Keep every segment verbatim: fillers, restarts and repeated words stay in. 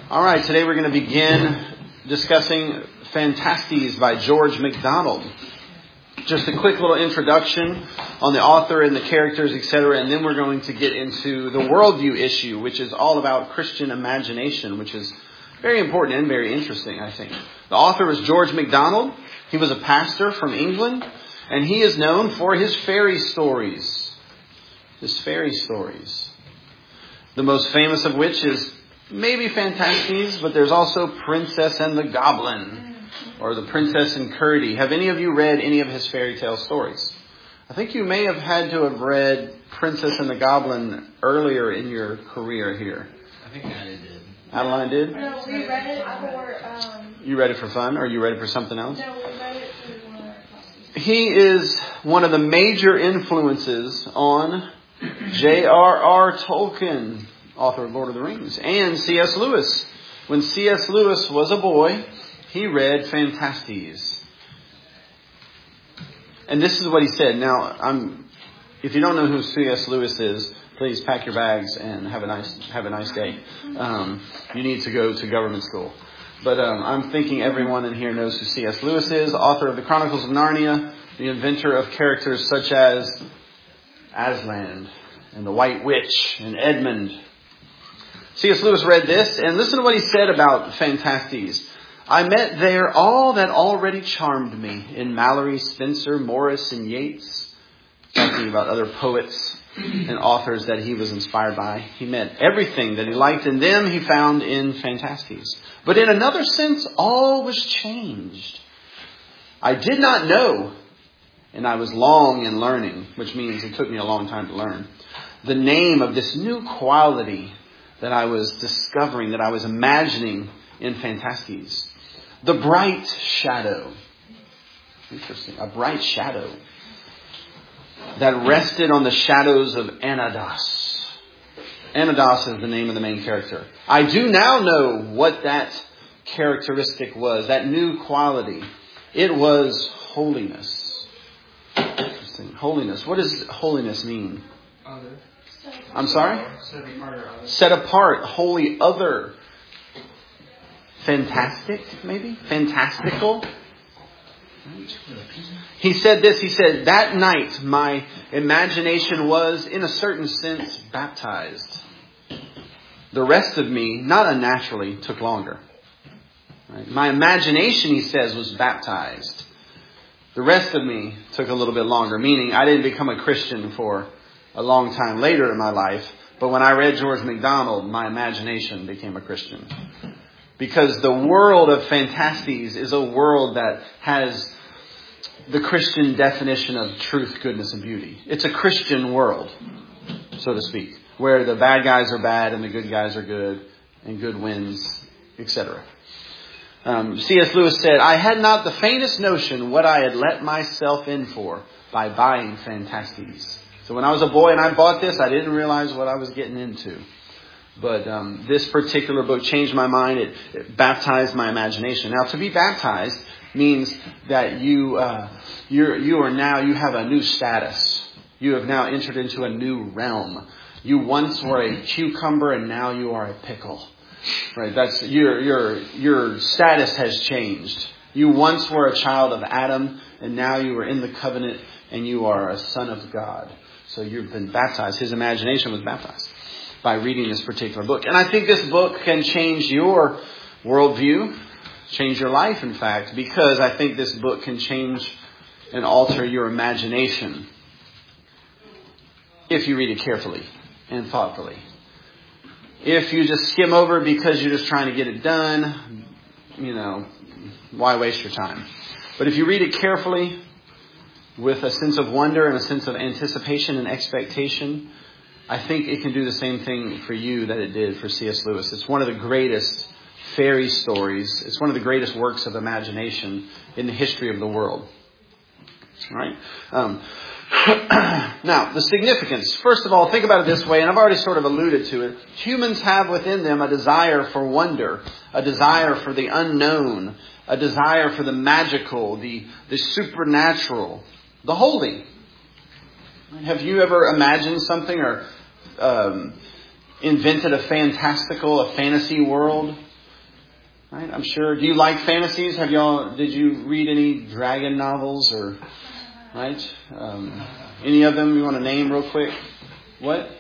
All right, today we're going to begin discussing Phantastes by George MacDonald. Just a quick little introduction on the author and the characters, et cetera, and then we're going to get into the worldview issue, which is all about Christian imagination, which is very important and very interesting, I think. The author was George MacDonald. He was a pastor from England, and he is known for his fairy stories. His fairy stories. The most famous of which is maybe Phantastes, but there's also Princess and the Goblin, or The Princess and Curdie. Have any of you read any of his fairy tale stories? I think you may have had to have read Princess and the Goblin earlier in your career here. I think Adeline did. Adeline did? No, we read it for... Um, you read it for fun, or you read it for something else? No, we read it for one of our classes. He is one of the major influences on J R R Tolkien, author of Lord of the Rings, and C S Lewis. When C S Lewis was a boy, he read Phantastes. And this is what he said. Now, I'm, if you don't know who C S Lewis is, please pack your bags and have a nice have a nice day. Um, you need to go to government school. But um, I'm thinking everyone in here knows who C S Lewis is, author of the Chronicles of Narnia, the inventor of characters such as Aslan and the White Witch and Edmund. C S Lewis read this, and listen to what he said about Phantastes. I met there all that already charmed me in Mallory, Spencer, Morris, and Yeats. Talking about other poets and authors that he was inspired by. He met everything that he liked in them he found in Phantastes. But in another sense, all was changed. I did not know, and I was long in learning, which means it took me a long time to learn, the name of this new quality that I was discovering, that I was imagining in Phantastes. The bright shadow. Interesting. A bright shadow that rested on the shadows of Anadas. Anadas is the name of the main character. I do now know what that characteristic was, that new quality. It was holiness. Interesting. Holiness. What does holiness mean? Other. I'm sorry? Set apart or other. Set apart, holy, other. Fantastic, maybe? Fantastical? He said this, he said, that night my imagination was, in a certain sense, baptized. The rest of me, not unnaturally, took longer. Right? My imagination, he says, was baptized. The rest of me took a little bit longer, meaning I didn't become a Christian for a long time later in my life. But when I read George MacDonald, my imagination became a Christian. Because the world of Phantastes is a world that has the Christian definition of truth, goodness, and beauty. It's a Christian world, so to speak, where the bad guys are bad and the good guys are good, and good wins, et cetera. Um, C S Lewis said, I had not the faintest notion what I had let myself in for by buying Phantastes. So when I was a boy and I bought this, I didn't realize what I was getting into. But um, this particular book changed my mind. It, it baptized my imagination. Now, to be baptized means that you uh, you're, you are now, you have a new status. You have now entered into a new realm. You once were a cucumber and now you are a pickle. Right? That's your your your status has changed. You once were a child of Adam and now you are in the covenant and you are a son of God. So you've been baptized. His imagination was baptized by reading this particular book. And I think this book can change your worldview, change your life, in fact, because I think this book can change and alter your imagination if you read it carefully and thoughtfully. If you just skim over it because you're just trying to get it done, you know, why waste your time? But if you read it carefully with a sense of wonder and a sense of anticipation and expectation, I think it can do the same thing for you that it did for C S Lewis. It's one of the greatest fairy stories. It's one of the greatest works of imagination in the history of the world. All right? Um, now, the significance. First of all, think about it this way, and I've already sort of alluded to it. Humans have within them a desire for wonder, a desire for the unknown, a desire for the magical, the, the supernatural, the holy. Have you ever imagined something or um, invented a fantastical, a fantasy world Right? I'm sure. Do you like fantasies? Have y'all? Did you read any dragon novels or? Right? Um, any of them you want to name real quick? What?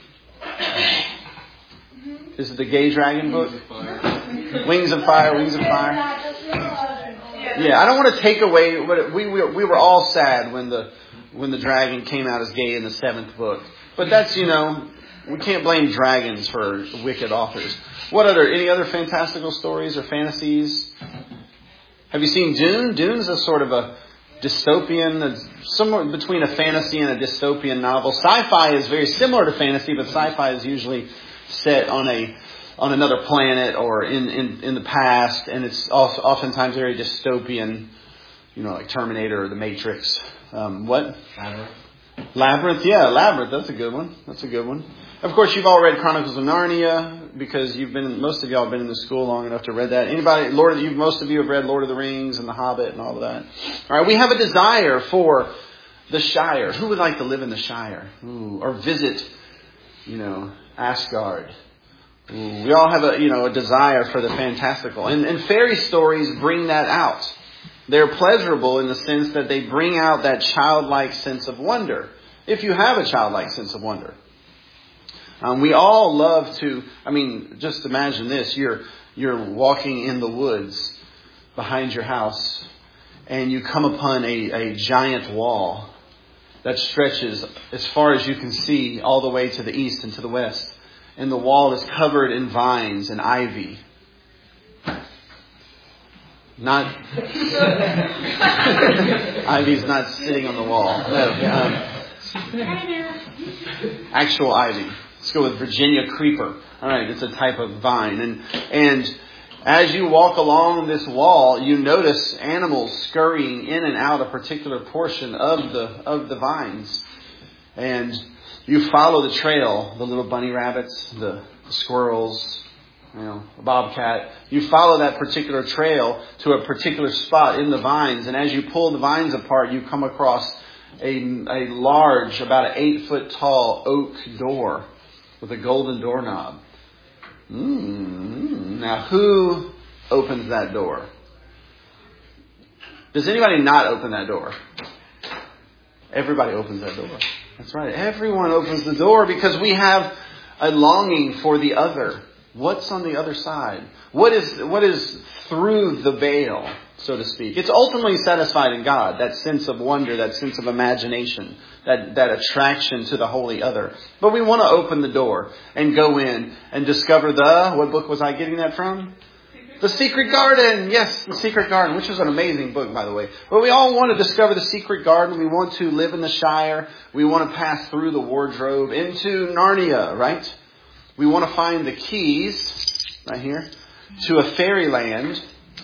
Is it the Gay Dragon book? Wings of Fire. Wings of Fire. Yeah, I don't want to take away what we we we were all sad when the when the dragon came out as gay in the seventh book. But that's, you know, we can't blame dragons for wicked authors. What other any other fantastical stories or fantasies? Have you seen Dune? Dune's a sort of a dystopian, somewhere between a fantasy and a dystopian novel. Sci-fi is very similar to fantasy, but sci-fi is usually set on a on another planet or in, in, in the past, and it's also oftentimes very dystopian, you know, like Terminator or The Matrix. Um, what? Labyrinth. Labyrinth, yeah, Labyrinth. That's a good one. That's a good one. Of course, you've all read Chronicles of Narnia because you've been. Most of y'all have been in the school long enough to read that. Anybody? Lord, of the, you, most of you have read Lord of the Rings and The Hobbit and all of that. All right, we have a desire for the Shire. Who would like to live in the Shire? Ooh, or visit, you know, Asgard? Ooh, we all have a you know a desire for the fantastical, and, and fairy stories bring that out. They're pleasurable in the sense that they bring out that childlike sense of wonder. If you have a childlike sense of wonder. Um, we all love to, I mean, just imagine this. You're you're walking in the woods behind your house and you come upon a, a giant wall that stretches as far as you can see all the way to the east and to the west. And the wall is covered in vines and ivy. Not ivy's not sitting on the wall. No, um, actual ivy. Let's go with Virginia creeper. All right, it's a type of vine, and and as you walk along this wall, you notice animals scurrying in and out a particular portion of the of the vines, and you follow the trail. The little bunny rabbits, the, the squirrels. You know, a bobcat. You follow that particular trail to a particular spot in the vines, and as you pull the vines apart, you come across a, a large, about an eight foot tall oak door with a golden doorknob. Mm-hmm. Now, who opens that door? Does anybody not open that door? Everybody opens that door. That's right. Everyone opens the door because we have a longing for the other. What's on the other side? What is what is through the veil, so to speak? It's ultimately satisfied in God, that sense of wonder, that sense of imagination, that, that attraction to the holy other. But we want to open the door and go in and discover the, what book was I getting that from? The Secret Garden. Yes, The Secret Garden, which is an amazing book, by the way. But we all want to discover the Secret Garden. We want to live in the Shire. We want to pass through the wardrobe into Narnia, right? We want to find the keys, right here, to a fairyland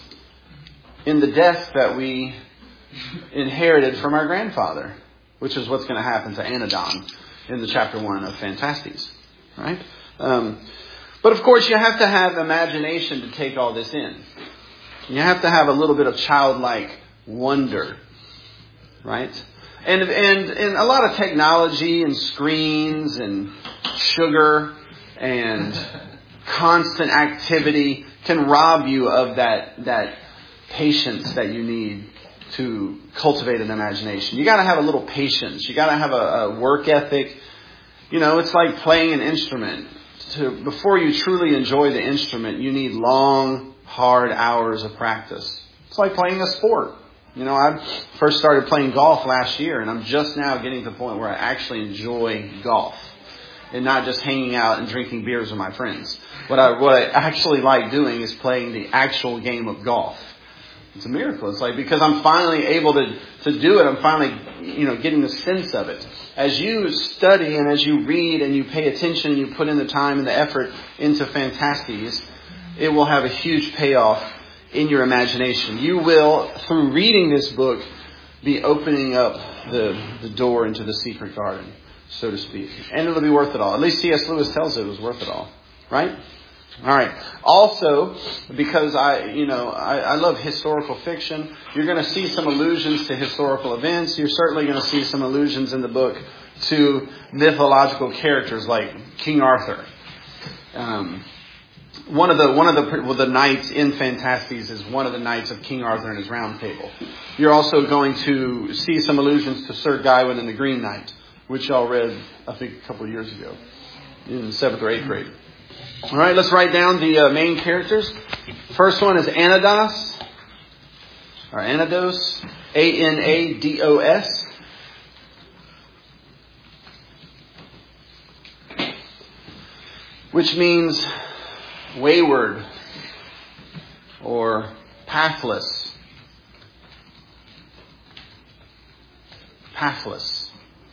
in the death that we inherited from our grandfather, which is what's going to happen to Anadon in the chapter one of Phantastes, right? Um, but of course, you have to have imagination to take all this in. You have to have a little bit of childlike wonder, right? And and and a lot of technology and screens and sugar and constant activity can rob you of that that patience that you need to cultivate an imagination. You got to have a little patience. You got to have a, a work ethic. You know, it's like playing an instrument. To, before you truly enjoy the instrument, you need long, hard hours of practice. It's like playing a sport. You know, I first started playing golf last year, and I'm just now getting to the point where I actually enjoy golf. And not just hanging out and drinking beers with my friends. What I what I actually like doing is playing the actual game of golf. It's a miracle. It's like because I'm finally able to, to do it. I'm finally, you know, getting the sense of it. As you study and as you read and you pay attention and you put in the time and the effort into Phantastes, it will have a huge payoff in your imagination. You will, through reading this book, be opening up the, the door into the secret garden, so to speak. And it'll be worth it all. At least C S Lewis tells it was worth it all. Right? All right. Also, because I, you know, I, I love historical fiction, you're going to see some allusions to historical events. You're certainly going to see some allusions in the book to mythological characters like King Arthur. Um, one of the one of the well, the knights in Phantastes is one of the knights of King Arthur and his Round Table. You're also going to see some allusions to Sir Gawain and the Green Knight, which y'all read, I think, a couple of years ago in seventh or eighth grade. All right, let's write down the uh, main characters. First one is Anados, or Anados, A N A D O S. Which means wayward or pathless. Pathless.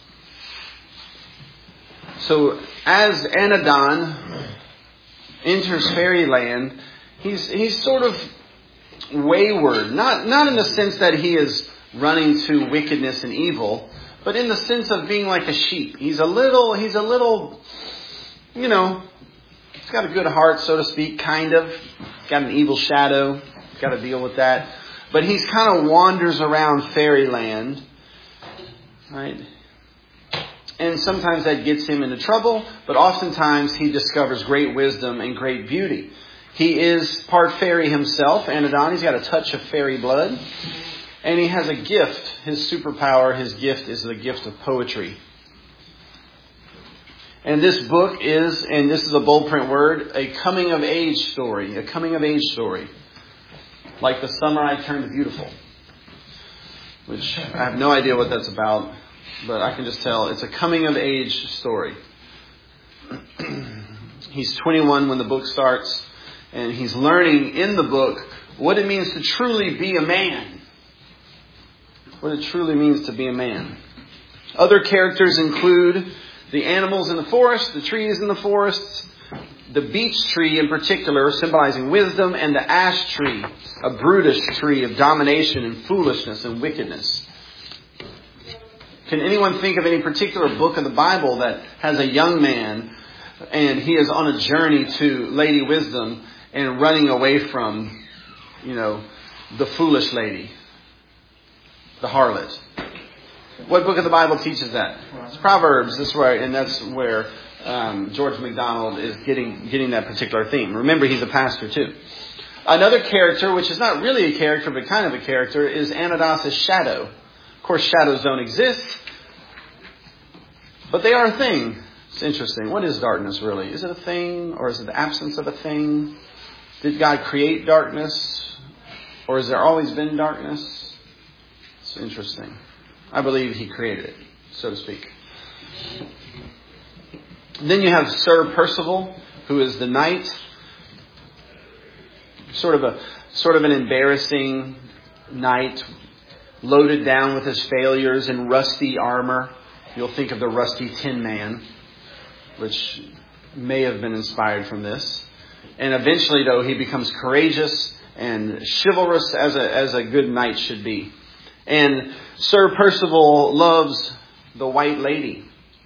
So as Anadon enters fairyland, he's he's sort of wayward. Not not in the sense that he is running to wickedness and evil, but in the sense of being like a sheep. He's a little he's a little, you know, he's got a good heart, so to speak, kind of. He's got an evil shadow. He's got to deal with that. But he's kind of wanders around fairyland, right? And sometimes that gets him into trouble, but oftentimes he discovers great wisdom and great beauty. He is part fairy himself, Anadon. He's got a touch of fairy blood. And he has a gift. His superpower, his gift is the gift of poetry. And this book is, and this is a bold print word, a coming of age story. A coming of age story. Like the summer I turned beautiful. Which I have no idea what that's about. But I can just tell it's a coming of age story. He's twenty-one when the book starts. And he's learning in the book what it means to truly be a man. What it truly means to be a man. Other characters include the animals in the forest, the trees in the forests, the beech tree in particular, symbolizing wisdom, and the ash tree, a brutish tree of domination and foolishness and wickedness. Can anyone think of any particular book of the Bible that has a young man and he is on a journey to Lady Wisdom and running away from, you know, the foolish lady, the harlot? What book of the Bible teaches that? It's Proverbs. This where, and that's where um, George MacDonald is getting getting that particular theme. Remember, he's a pastor too. Another character, which is not really a character but kind of a character, is Anados' shadow. Of course, shadows don't exist, but they are a thing. It's interesting. What is darkness really? Is it a thing, or is it the absence of a thing? Did God create darkness, or has there always been darkness? It's interesting. I believe he created it, so to speak. Then you have Sir Percival, who is the knight. Sort of a sort of an embarrassing knight, loaded down with his failures and rusty armor. You'll think of the rusty Tin Man, which may have been inspired from this. And eventually, though, he becomes courageous and chivalrous as a as a good knight should be. And Sir Percival loves the White Lady.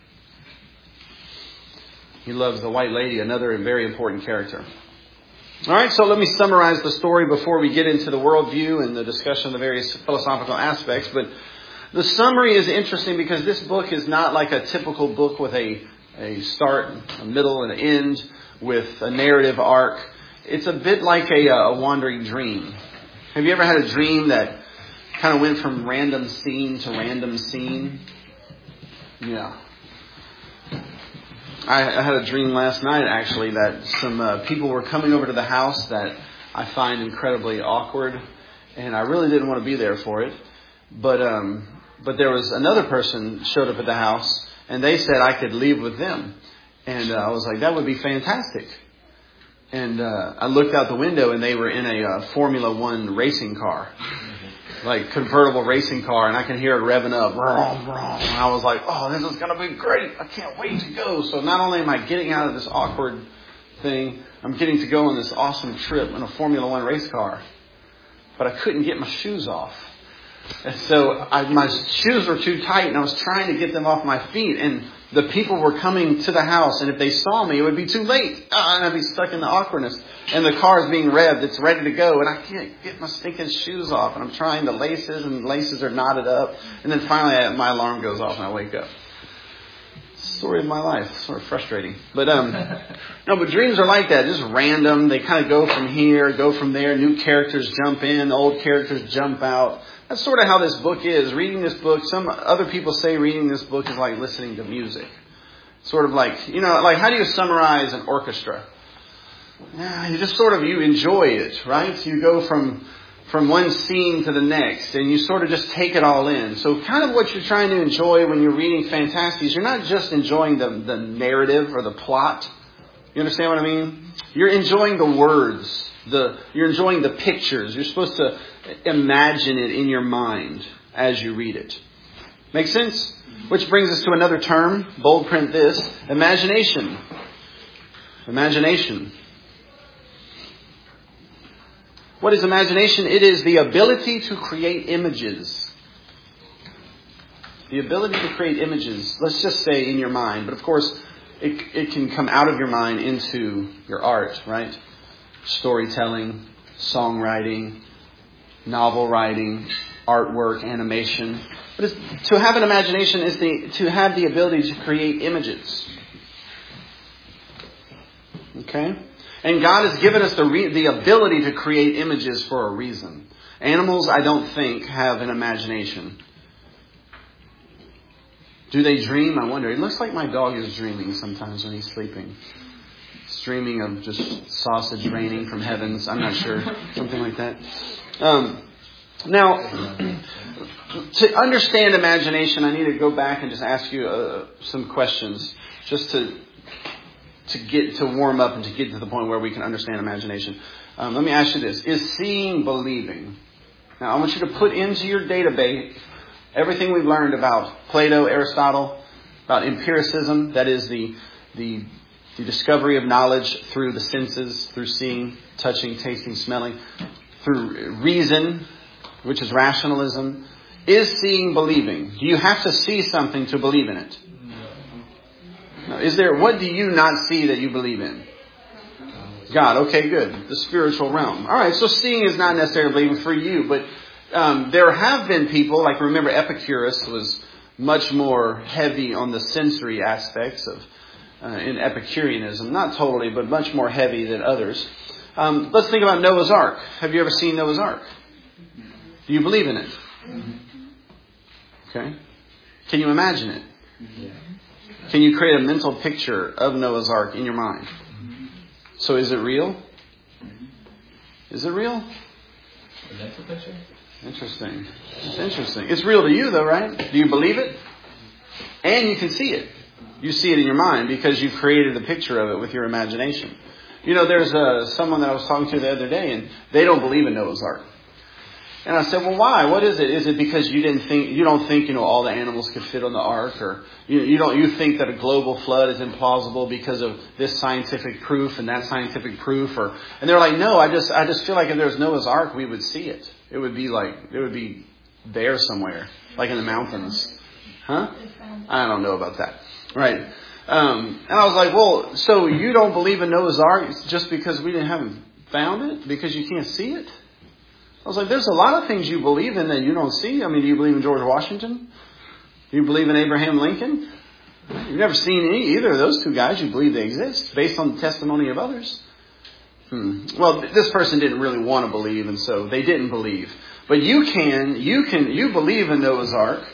He loves the White Lady, another very important character. All right, so let me summarize the story before we get into the worldview and the discussion of the various philosophical aspects. But the summary is interesting because this book is not like a typical book with a, a start, a middle, and an end with a narrative arc. It's a bit like a, a wandering dream. Have you ever had a dream that kind of went from random scene to random scene? Yeah. I, I had a dream last night, actually, that some uh, people were coming over to the house that I find incredibly awkward. And I really didn't want to be there for it. But um, but there was another person showed up at the house, and they said I could leave with them. And uh, I was like, that would be fantastic. And uh, I looked out the window, and they were in a uh, Formula One racing car. Like convertible racing car, and I can hear it revving up. Vroom, vroom. And I was like, oh, this is going to be great. I can't wait to go. So not only am I getting out of this awkward thing, I'm getting to go on this awesome trip in a Formula One race car. But I couldn't get my shoes off. And so I, my shoes were too tight, and I was trying to get them off my feet. And the people were coming to the house, and if they saw me, it would be too late. Ah, and I'd be stuck in the awkwardness. And the car is being revved. It's ready to go. And I can't get my stinking shoes off. And I'm trying the laces, and the laces are knotted up. And then finally, I, my alarm goes off, and I wake up. story of my life. It's sort of frustrating. But um, no, but dreams are like that. Just random. They kind of go from here, go from there. New characters jump in. Old characters jump out. That's sort of how this book is. Reading this book, some other people say reading this book is like listening to music. Sort of like, you know, like how do you summarize an orchestra? Yeah, you just sort of, you enjoy it, right? You go from from one scene to the next, and you sort of just take it all in. So kind of what you're trying to enjoy when you're reading Phantastes, you're not just enjoying the, the narrative or the plot. You understand what I mean? You're enjoying the words. The You're enjoying the pictures. You're supposed to imagine it in your mind as you read it. Make sense? Which brings us to another term. Bold print this. Imagination. Imagination. What is imagination? It is the ability to create images. The ability to create images. Let's just say in your mind. But of course, it, it can come out of your mind into your art, right? Storytelling, songwriting, novel writing, artwork, animation. But it's, to have an imagination is the, to have the ability to create images. Okay? And God has given us the re- the ability to create images for a reason. Animals, I don't think, have an imagination. Do they dream? I wonder. It looks like my dog is dreaming sometimes when he's sleeping. He's dreaming of just sausage raining from heavens. I'm not sure. Something like that. Um, now, to understand imagination, I need to go back and just ask you uh, some questions just to... to get to warm up and to get to the point where we can understand imagination. Um, let me ask you this. Is seeing believing? Now, I want you to put into your database everything we've learned about Plato, Aristotle, about empiricism, that is the, the, the discovery of knowledge through the senses, through seeing, touching, tasting, smelling, through reason, which is rationalism. Is seeing believing? Do you have to see something to believe in it? Now, is there, what do you not see that you believe in? God. Okay, good. The spiritual realm. All right, so seeing is not necessarily believing for you, but um, there have been people, like remember Epicurus was much more heavy on the sensory aspects of uh, in Epicureanism. Not totally, but much more heavy than others. Um, let's think about Noah's Ark. Have you ever seen Noah's Ark? Do you believe in it? Okay. Can you imagine it? Can you create a mental picture of Noah's Ark in your mind? So is it real? Is it real? A mental picture? Interesting. It's interesting. It's real to you though, right? Do you believe it? And you can see it. You see it in your mind because you've created a picture of it with your imagination. You know, there's uh, someone that I was talking to the other day and they don't believe in Noah's Ark. And I said, well, why? What is it? Is it because you didn't think, you don't think, you know, all the animals could fit on the ark, or you, you don't, you think that a global flood is implausible because of this scientific proof and that scientific proof, or, and they're like, no, I just, I just feel like if there was Noah's Ark, we would see it. It would be like, it would be there somewhere, like in the mountains. Huh? I don't know about that. Right. Um, and I was like, well, so you don't believe in Noah's Ark just because we didn't haven't found it? Because you can't see it? I was like, there's a lot of things you believe in that you don't see. I mean, do you believe in George Washington? Do you believe in Abraham Lincoln? You've never seen any, either of those two guys. You believe they exist based on the testimony of others. Hmm. Well, this person didn't really want to believe, and so they didn't believe. But you can, you can, you believe in Noah's Ark,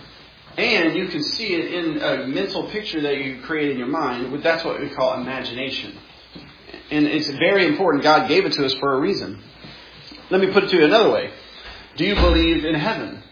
and you can see it in a mental picture that you create in your mind. That's what we call imagination. And it's very important. God gave it to us for a reason. Let me put it to you another way. Do you believe in heaven?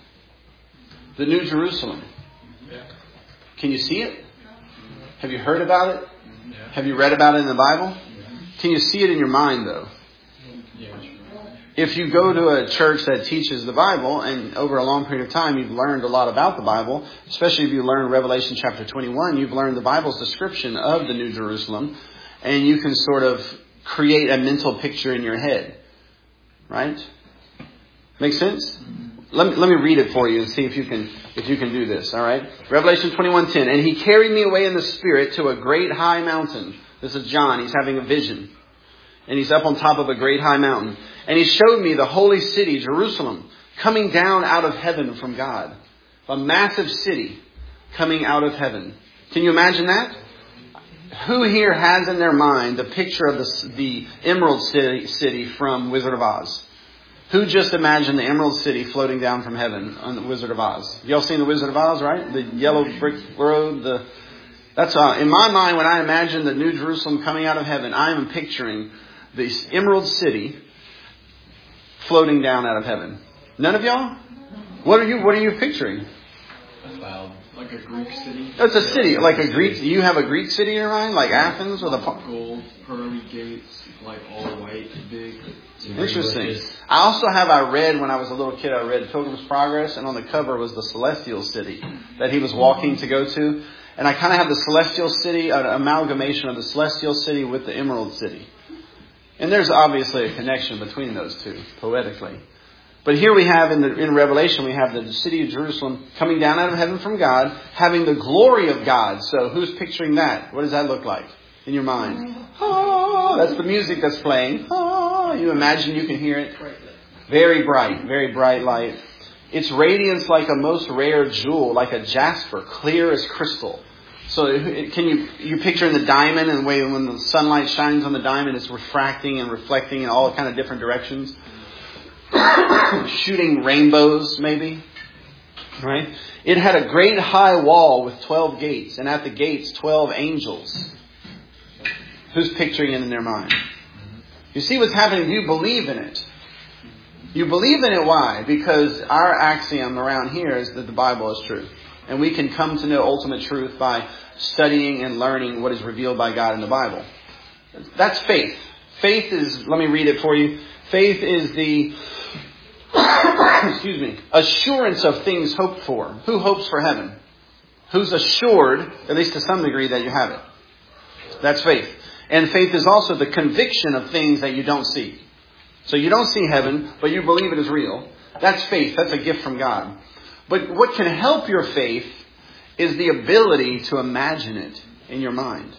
The New Jerusalem? Yeah. Can you see it? Have you heard about it? Yeah. Have you read about it in the Bible? Yeah. Can you see it in your mind though? Yeah. If you go to a church that teaches the Bible and over a long period of time you've learned a lot about the Bible, especially if you learn Revelation chapter twenty-one, you've learned the Bible's description of the New Jerusalem, and you can sort of create a mental picture in your head. Right? Make sense? Let me, let me read it for you and see if you can if you can do this. All right? Revelation twenty-one ten. And he carried me away in the Spirit to a great high mountain. This is John. He's having a vision. And he's up on top of a great high mountain. And he showed me the holy city, Jerusalem, coming down out of heaven from God. A massive city coming out of heaven. Can you imagine that? Who here has in their mind the picture of the, the Emerald City, city from Wizard of Oz? Who just imagined the Emerald City floating down from heaven on the Wizard of Oz? Y'all seen the Wizard of Oz, right? The yellow brick road. The that's uh, in my mind when I imagine the New Jerusalem coming out of heaven. I am picturing the Emerald City floating down out of heaven. None of y'all? What are you? What are you picturing? A cloud, like a Greek city. It's a city, like a Greek. You have a Greek city in your mind, like Athens, with a gold, pearly gates, like all white, big. Interesting. I also have, I read, when I was a little kid, I read Pilgrim's Progress, and on the cover was the Celestial City that he was walking to go to. And I kind of have the Celestial City, an amalgamation of the Celestial City with the Emerald City. And there's obviously a connection between those two, poetically. But here we have, in, the, in Revelation, we have the city of Jerusalem coming down out of heaven from God, having the glory of God. So who's picturing that? What does that look like in your mind? Oh, that's the music that's playing. Oh, you imagine you can hear it. Very bright, very bright light. Its radiance like a most rare jewel, like a jasper, clear as crystal. So it, can you you picture in the diamond and the way when the sunlight shines on the diamond, it's refracting and reflecting in all kind of different directions. Shooting rainbows, maybe. Right? It had a great high wall with twelve gates, and at the gates, twelve angels. Who's picturing it in their mind? You see what's happening? You believe in it. You believe in it. Why? Because our axiom around here is that the Bible is true. And we can come to know ultimate truth by studying and learning what is revealed by God in the Bible. That's faith. Faith is, let me read it for you. Faith is the, excuse me, assurance of things hoped for. Who hopes for heaven? Who's assured, at least to some degree, that you have it? That's faith. And faith is also the conviction of things that you don't see. So you don't see heaven, but you believe it is real. That's faith. That's a gift from God. But what can help your faith is the ability to imagine it in your mind.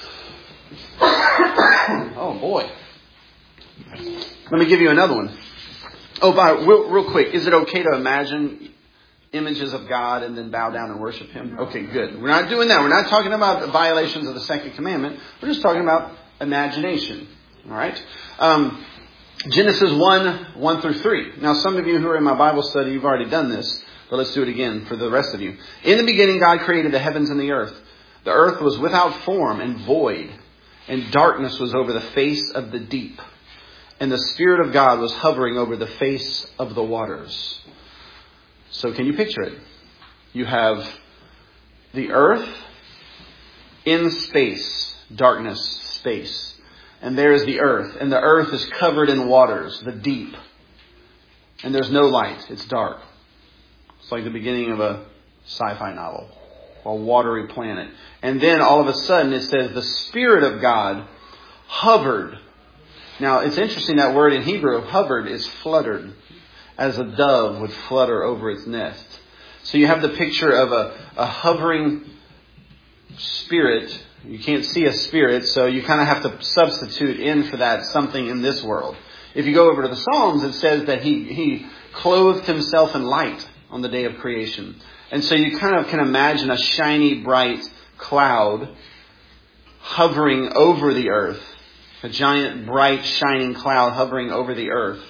Oh, boy. Let me give you another one. Oh, by real, real quick, is it okay to imagine images of God and then bow down and worship Him? Okay, good. We're not doing that. We're not talking about violations of the second commandment. We're just talking about imagination. All right? Um, Genesis one, one through three. Now, some of you who are in my Bible study, you've already done this. But let's do it again for the rest of you. In the beginning, God created the heavens and the earth. The earth was without form and void, and darkness was over the face of the deep. And the Spirit of God was hovering over the face of the waters. So can you picture it? You have the earth in space, darkness, space. And there is the earth. And the earth is covered in waters, the deep. And there's no light. It's dark. It's like the beginning of a sci-fi novel, a watery planet. And then all of a sudden it says the Spirit of God hovered. Now it's interesting that word in Hebrew, hovered, is fluttered, as a dove would flutter over its nest. So you have the picture of a, a hovering spirit. You can't see a spirit, so you kind of have to substitute in for that something in this world. If you go over to the Psalms, it says that he, he clothed himself in light on the day of creation. And so you kind of can imagine a shiny, bright cloud hovering over the earth. A giant, bright, shining cloud hovering over the earth.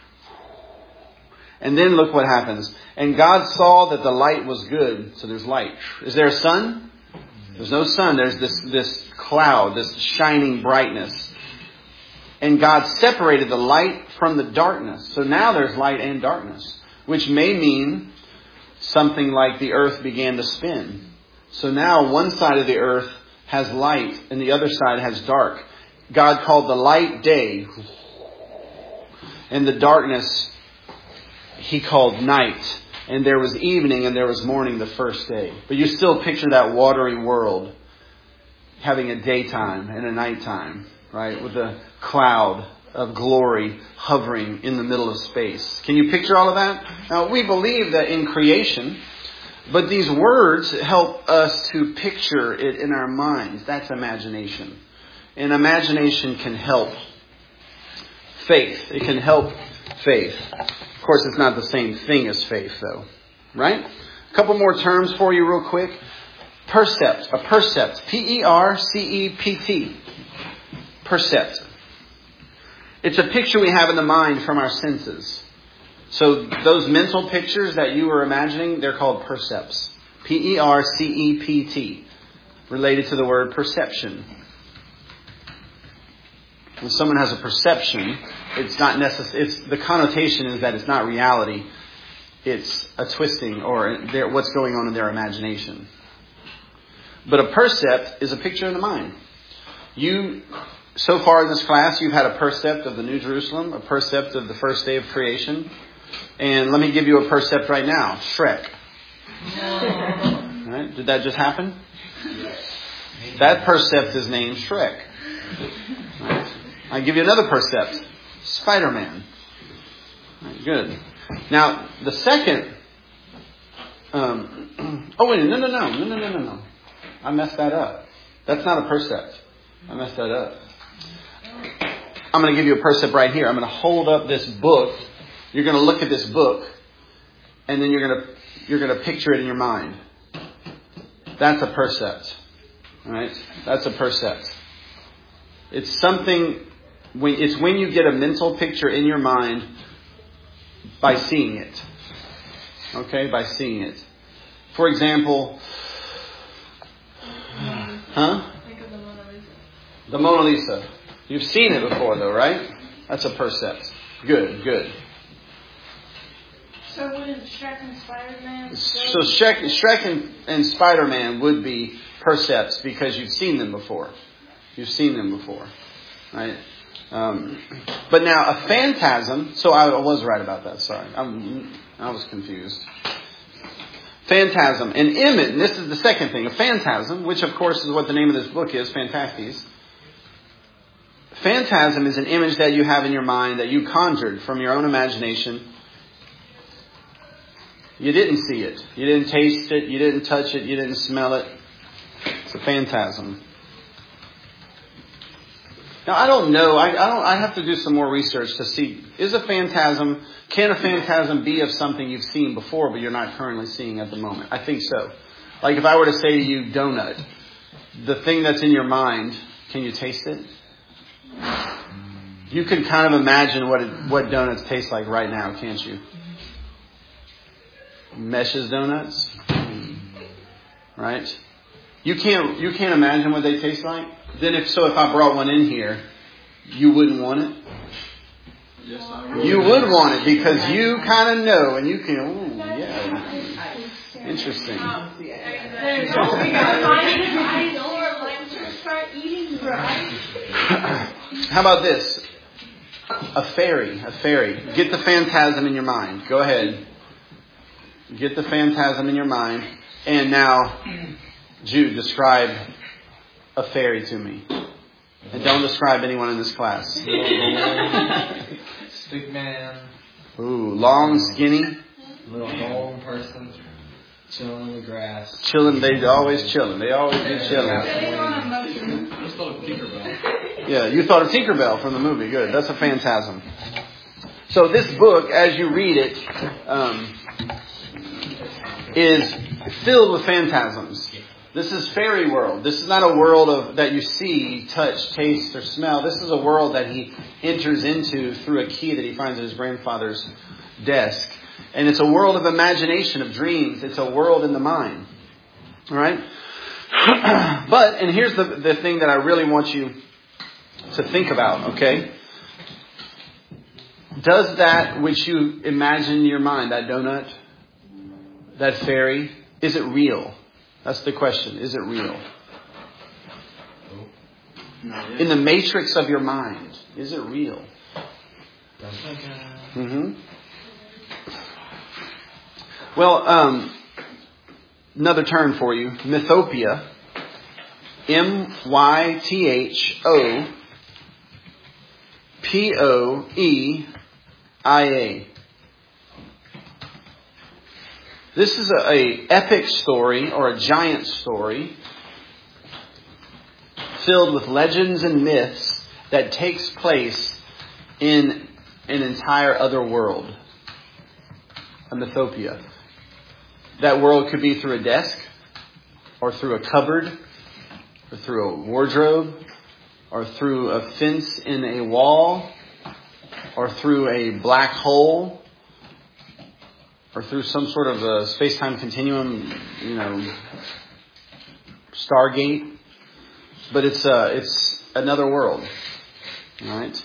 And then look what happens. And God saw that the light was good. So there's light. Is there a sun? There's no sun. There's this, this cloud, this shining brightness. And God separated the light from the darkness. So now there's light and darkness, which may mean something like the earth began to spin. So now one side of the earth has light and the other side has dark. God called the light day, and the darkness He called night. And there was evening and there was morning the first day. But you still picture that watery world having a daytime and a nighttime, right? With a cloud of glory hovering in the middle of space. Can you picture all of that? Now, we believe that in creation, but these words help us to picture it in our minds. That's imagination. And imagination can help faith. It can help faith. Of course, it's not the same thing as faith, though. Right? A couple more terms for you real quick. Percept. A percept. P E R C E P T. Percept. It's a picture we have in the mind from our senses. So those mental pictures that you were imagining, they're called percepts. P E R C E P T. Related to the word perception. When someone has a perception, it's not necessary. It's the connotation is that it's not reality. It's a twisting or what's going on in their imagination. But a percept is a picture in the mind. You, so far in this class, you've had a percept of the New Jerusalem, a percept of the first day of creation. And let me give you a percept right now. Shrek. Right? Did that just happen? That percept is named Shrek. Right? I'll give you another percept. Spider-Man. Right, good. Now, the second... Um, oh, wait. No, no, no. No, no, no, no, no. I messed that up. That's not a percept. I messed that up. I'm going to give you a percept right here. I'm going to hold up this book. You're going to look at this book. And then you're going to you're going to picture it in your mind. That's a percept. All right? That's a percept. It's something... When, it's when you get a mental picture in your mind by seeing it. Okay? By seeing it. For example... Huh? Think of the Mona Lisa. The Mona Lisa. You've seen it before though, right? That's a percept. Good, good. So wouldn't Shrek and Spider-Man... So Shrek, Shrek and, and Spider-Man would be percepts because you've seen them before. You've seen them before. Right? Um, but now a phantasm... So I was right about that, sorry. I'm, I was confused. Phantasm. An image, and this is the second thing, a phantasm, which of course is what the name of this book is, Phantastes. Phantasm is an image that you have in your mind that you conjured from your own imagination. You didn't see it. You didn't taste it. You didn't touch it. You didn't smell it. It's a phantasm. Now, I don't know. I, I don't. I have to do some more research to see, is a phantasm, can a phantasm be of something you've seen before but you're not currently seeing at the moment? I think so. Like if I were to say to you, donut, the thing that's in your mind, can you taste it? You can kind of imagine what it, what donuts taste like right now, can't you? Mesh's donuts, right? You can't you can't imagine what they taste like. Then if so, if I brought one in here, you wouldn't want it. Yes, I would. You would want it because you kind of know, and you can. Ooh, yeah, interesting. There's only eyes or like to start eating right. How about this? A fairy, a fairy. Get the phantasm in your mind. Go ahead. Get the phantasm in your mind. And now, Jude, describe a fairy to me. And don't describe anyone in this class. Stick man. Ooh, long, skinny. Little golden person. Chilling in the grass. Chilling, they always chilling. They always be chilling. I just thought of Tinkerbell. Yeah, you thought of Tinkerbell from the movie. Good. That's a phantasm. So this book, as you read it, um, is filled with phantasms. This is fairy world. This is not a world of that you see, touch, taste, or smell. This is a world that he enters into through a key that he finds at his grandfather's desk. And it's a world of imagination, of dreams. It's a world in the mind. All right? But, and here's the, the thing that I really want you to think about, okay? Does that which you imagine in your mind, that donut, that fairy, is it real? That's the question. Is it real? In the matrix of your mind, is it real? Mm-hmm. Well, um, another term for you. Mythopia. M Y T H O P O E I A. This is a, a epic story or a giant story filled with legends and myths that takes place in an entire other world. A mythopia. That world could be through a desk. or through a cupboard, or through a wardrobe, or through a fence in a wall, or through a black hole, or through some sort of a space-time continuum, you know, Stargate. But it's uh, it's another world. All right?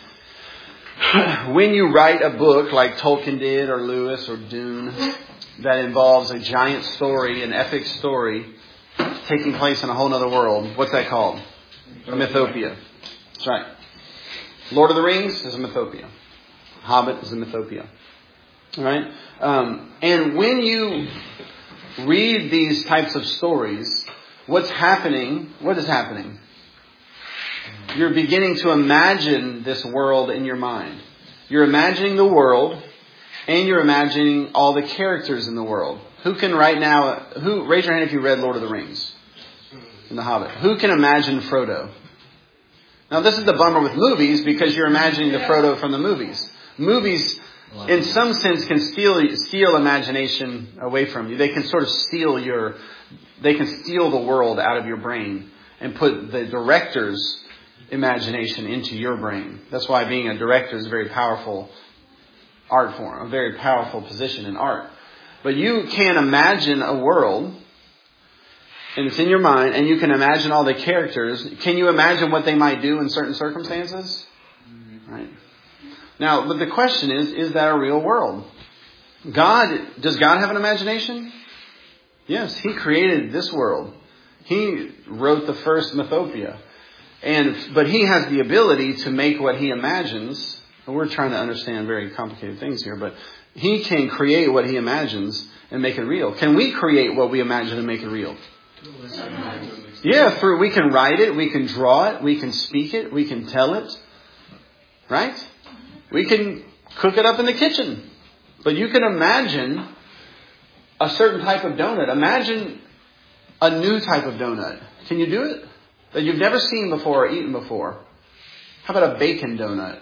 When you write a book like Tolkien did, or Lewis, or Dune, that involves a giant story, an epic story, taking place in a whole other world, what's that called? A mythopia. That's right. Lord of the Rings is a mythopia. Hobbit is a mythopia. All right? Um, and when you read these types of stories, what's happening? What is happening? You're beginning to imagine this world in your mind. You're imagining the world, and you're imagining all the characters in the world. Who can right now, who, raise your hand if you read Lord of the Rings and The Hobbit. Who can imagine Frodo? Now this is the bummer with movies, because you're imagining the Frodo from the movies. Movies, in some sense, can steal, steal imagination away from you. They can sort of steal your, they can steal the world out of your brain and put the director's imagination into your brain. That's why being a director is a very powerful art form, a very powerful position in art. But you can imagine a world, and it's in your mind, and you can imagine all the characters. Can you imagine what they might do in certain circumstances? Right. Now, but the question is, is that a real world? God, does God have an imagination? Yes, He created this world. He wrote the first mythopia. And, but He has the ability to make what He imagines. And we're trying to understand very complicated things here, but He can create what He imagines and make it real. Can we create what we imagine and make it real? Yeah, through, we can write it, we can draw it, we can speak it, we can tell it. Right? We can cook it up in the kitchen. But you can imagine a certain type of donut. Imagine a new type of donut. Can you do it? That you've never seen before or eaten before. How about a bacon donut?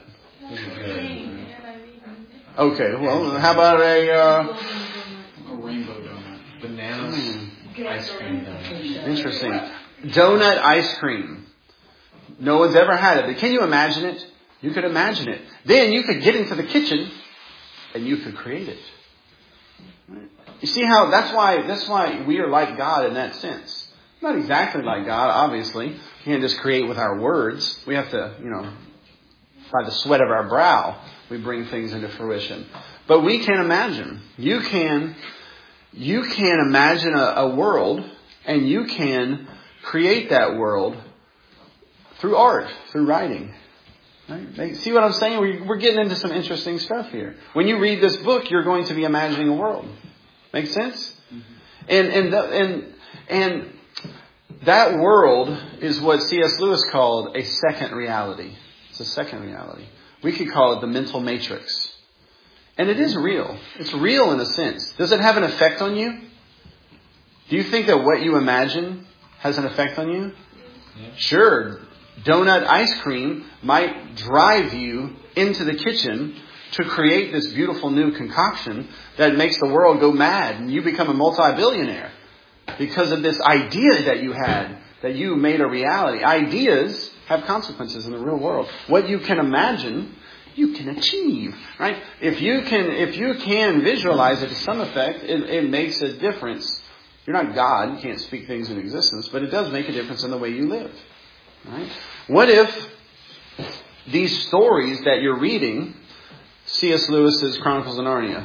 Okay, well, how about a... Uh, a rainbow donut. Bananas. Hmm. Ice cream donut. Interesting. Donut ice cream. No one's ever had it. But can you imagine it? You could imagine it. Then you could get into the kitchen and you could create it. You see how that's why that's why we are like God in that sense. Not exactly like God, obviously. We can't just create with our words. We have to, you know, by the sweat of our brow, we bring things into fruition. But we can imagine. You can, you can imagine a, a world, and you can create that world through art, through writing. Right? See what I'm saying? We're, we're getting into some interesting stuff here. When you read this book, you're going to be imagining a world. Make sense? And and the, and and that world is what C S Lewis called a second reality. It's a second reality. We could call it the mental matrix. And it is real. It's real in a sense. Does it have an effect on you? Do you think that what you imagine has an effect on you? Yeah. Sure. Donut ice cream might drive you into the kitchen to create this beautiful new concoction that makes the world go mad and you become a multi-billionaire because of this idea that you had, that you made a reality. Ideas have consequences in the real world. What you can imagine, you can achieve, right? If you can, if you can visualize it to some effect, it, it makes a difference. You're not God, you can't speak things into existence, but it does make a difference in the way you live, right? What if these stories that you're reading, C S Lewis's Chronicles of Narnia,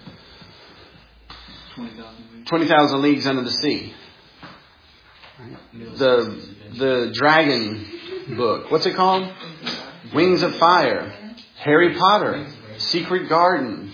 twenty thousand Leagues Under the Sea, right? the the Dragon book, what's it called? Wings of Fire, Harry Potter, Secret Garden,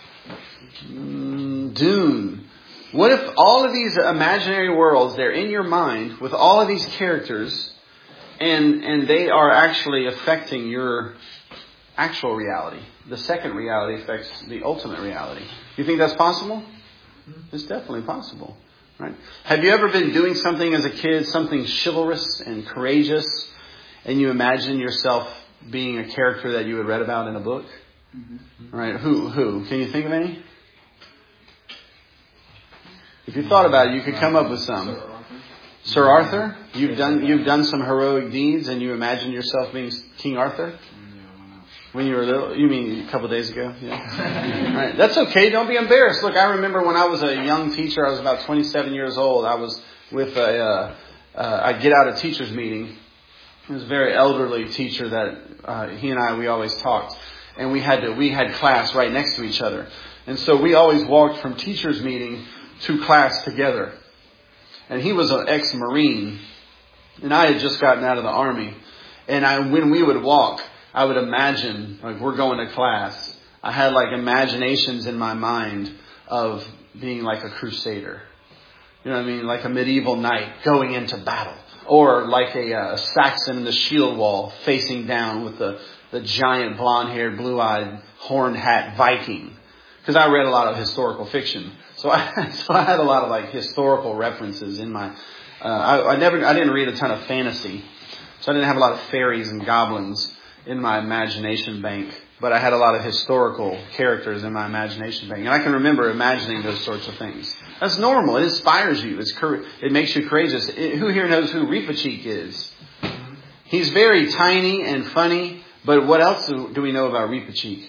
mm, Dune. What if all of these imaginary worlds, they're in your mind with all of these characters, and and they are actually affecting your actual reality? The second reality affects the ultimate reality. You think that's possible? It's definitely possible, right? Have you ever been doing something as a kid, something chivalrous and courageous, and you imagine yourself being a character that you had read about in a book? Mm-hmm. Right? Who? Who? Can you think of any? If you thought about it, you could come up with some. Sir Arthur, you've done you've done some heroic deeds, and you imagine yourself being King Arthur when you were little. You mean a couple of days ago? Yeah. All right. That's okay. Don't be embarrassed. Look, I remember when I was a young teacher. I was about twenty-seven years old. I was with a. Uh, uh, I get out of teachers meeting. It was a very elderly teacher that uh, he and I we always talked, and we had to we had class right next to each other, and so we always walked from teachers meeting to class together. And he was an ex-Marine, and I had just gotten out of the Army. And I, when we would walk, I would imagine, like we're going to class. I had like imaginations in my mind of being like a crusader. You know what I mean? Like a medieval knight going into battle. Or like a, a Saxon in the shield wall facing down with the, the giant blonde-haired, blue-eyed, horned hat Viking. Because I read a lot of historical fiction. So I, so I had a lot of like historical references in my, uh, I, I never, I didn't read a ton of fantasy. So I didn't have a lot of fairies and goblins in my imagination bank. But I had a lot of historical characters in my imagination bank. And I can remember imagining those sorts of things. That's normal. It inspires you. It's It makes you courageous. It, who here knows who Reepicheek is? He's very tiny and funny. But what else do, do we know about Reepicheek?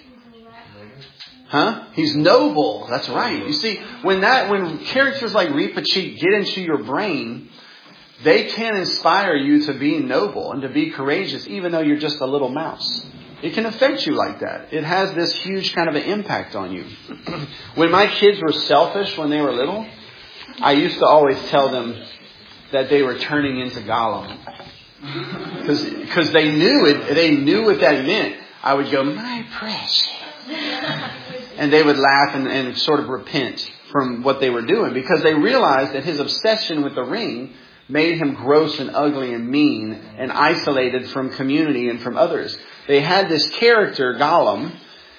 Huh? He's noble. That's right. You see, when that when characters like Reepicheek get into your brain, they can inspire you to be noble and to be courageous, even though you're just a little mouse. It can affect you like that. It has this huge kind of an impact on you. When my kids were selfish when they were little, I used to always tell them that they were turning into Gollum. Because they knew it. They knew what that meant. I would go, my precious. And they would laugh and, and sort of repent from what they were doing. Because they realized that his obsession with the ring made him gross and ugly and mean and isolated from community and from others. They had this character, Gollum,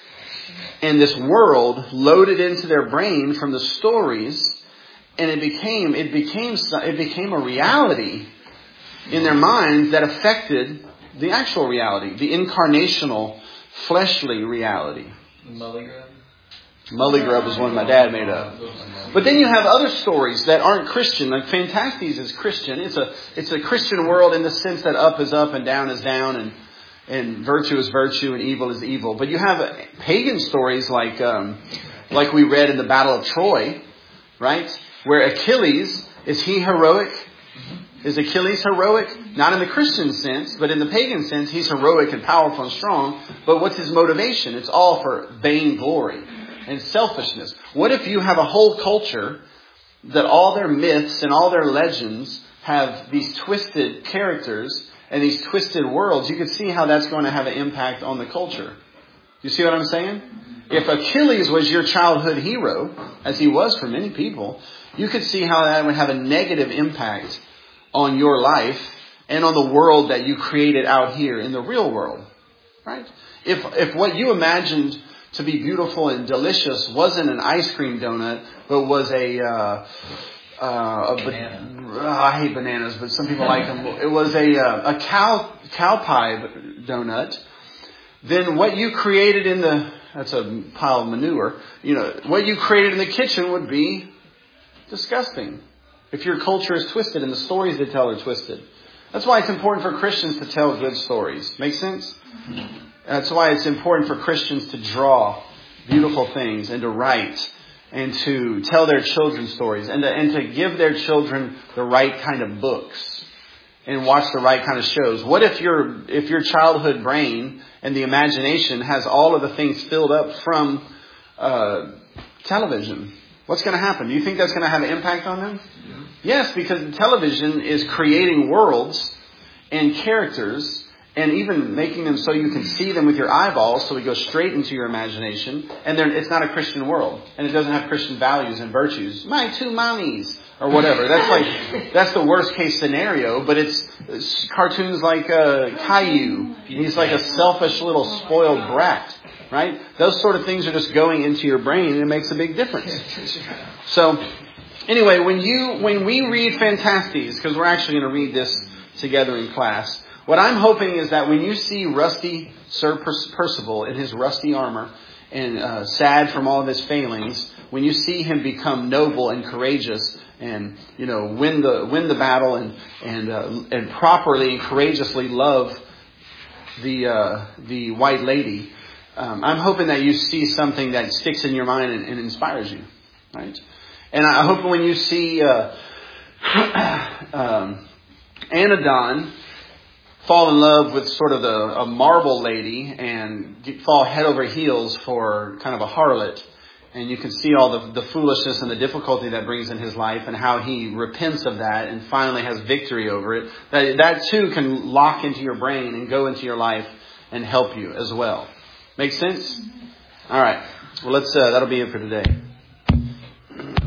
and this world loaded into their brain from the stories, and it became it became it became a reality in their minds that affected the actual reality, the incarnational, fleshly reality. Mulligrub? Mulligrub is one my dad made up. But then you have other stories that aren't Christian. Like Phantastes is Christian. It's a it's a Christian world in the sense that up is up and down is down, and and virtue is virtue and evil is evil. But you have pagan stories like um, like we read in the Battle of Troy, right? Where Achilles, is he heroic? Is Achilles heroic? Not in the Christian sense, but in the pagan sense, he's heroic and powerful and strong. But what's his motivation? It's all for vain glory and selfishness. What if you have a whole culture that all their myths and all their legends have these twisted characters and these twisted worlds? You can see how that's going to have an impact on the culture. You see what I'm saying? If Achilles was your childhood hero, as he was for many people, you could see how that would have a negative impact on your life and on the world that you created out here in the real world. Right? If if what you imagined to be beautiful and delicious wasn't an ice cream donut, but was a, uh, uh, a banana. Uh, I hate bananas, but some people like them. It was a uh, a cow cow pie donut. Then what you created in the that's a pile of manure. You know what you created in the kitchen would be disgusting. If your culture is twisted and the stories they tell are twisted. That's why it's important for Christians to tell good stories. Make sense? That's why it's important for Christians to draw beautiful things and to write and to tell their children stories and to, and to give their children the right kind of books and watch the right kind of shows. What if your if your childhood brain and the imagination has all of the things filled up from uh, television? What's going to happen? Do you think that's going to have an impact on them? Yeah. Yes, because television is creating worlds and characters and even making them so you can see them with your eyeballs, so we go straight into your imagination. And it's not a Christian world. And it doesn't have Christian values and virtues. My two mommies or whatever. That's like that's the worst case scenario. But it's, it's cartoons like uh, Caillou. He's like a selfish little spoiled brat. Right? Those sort of things are just going into your brain, and it makes a big difference. So, anyway, when you when we read Phantastes, because we're actually going to read this together in class, what I'm hoping is that when you see rusty Sir Percival in his rusty armor and uh, sad from all of his failings, when you see him become noble and courageous and, you know, win the win the battle and and uh, and properly and courageously love the uh, the white lady, um, I'm hoping that you see something that sticks in your mind and, and inspires you, right? And I hope when you see uh, um, Anadon fall in love with sort of the, a marble lady and get, fall head over heels for kind of a harlot. And you can see all the, the foolishness and the difficulty that brings in his life and how he repents of that and finally has victory over it. That, that too can lock into your brain and go into your life and help you as well. Make sense? All right. Well, let's. Uh, that'll be it for today.